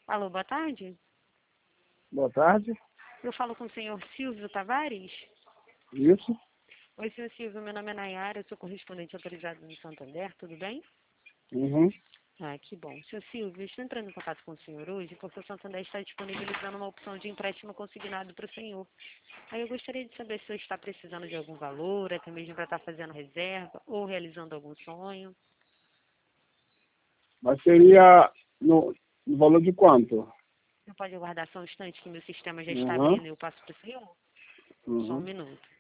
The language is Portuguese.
Alô, boa tarde. Boa tarde. Eu falo com o senhor Silvio Tavares? Isso. Oi, senhor Silvio, meu nome é Nayara, eu sou correspondente autorizado no Santander, tudo bem? Uhum. Ah, que bom. Senhor Silvio, eu estou entrando em contato com o senhor hoje porque o Santander está disponibilizando uma opção de empréstimo consignado para o senhor. Aí eu gostaria de saber se o senhor está precisando de algum valor, até mesmo para estar fazendo reserva ou realizando algum sonho. Mas seria no valor de quanto? Você pode aguardar só um instante que meu sistema já está Uhum. abrindo e eu passo para o senhor? Só um Uhum. minuto.